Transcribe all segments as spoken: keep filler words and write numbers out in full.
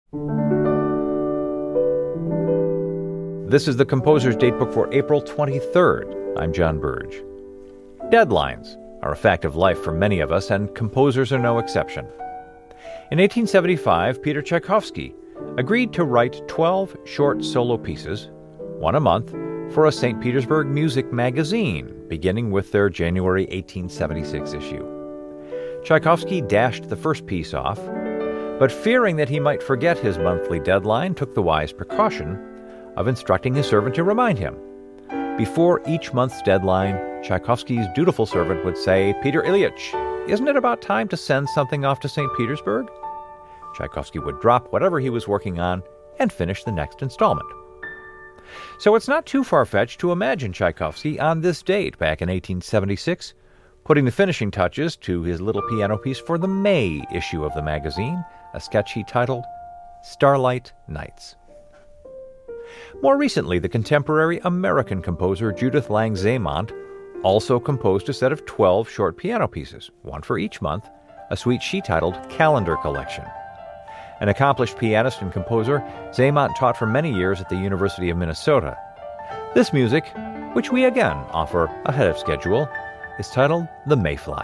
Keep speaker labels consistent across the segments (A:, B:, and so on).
A: This is the Composer's Datebook for April twenty-third. I'm John Burge. Deadlines are a fact of life for many of us, and composers are no exception. In eighteen seventy-five, Peter Tchaikovsky agreed to write twelve short solo pieces, one a month, for a Saint Petersburg music magazine, beginning with their January eighteen seventy-six issue. Tchaikovsky dashed the first piece off, but fearing that he might forget his monthly deadline, took the wise precaution of instructing his servant to remind him. Before each month's deadline, Tchaikovsky's dutiful servant would say, "Peter Ilyich, isn't it about time to send something off to Saint Petersburg?" Tchaikovsky would drop whatever he was working on and finish the next installment. So it's not too far-fetched to imagine Tchaikovsky on this date back in eighteen seventy-six, putting the finishing touches to his little piano piece for the May issue of the magazine, a sketch he titled Starlight Nights. More recently, the contemporary American composer Judith Lang Zemont also composed a set of twelve short piano pieces, one for each month, a suite she titled Calendar Collection. An accomplished pianist and composer, Zemont taught for many years at the University of Minnesota. This music, which we again offer ahead of schedule, is titled The Mayfly.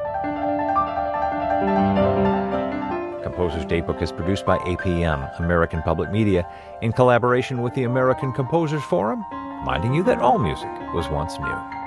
A: Composer's Datebook is produced by A P M, American Public Media, in collaboration with the American Composers Forum, reminding you that all music was once new.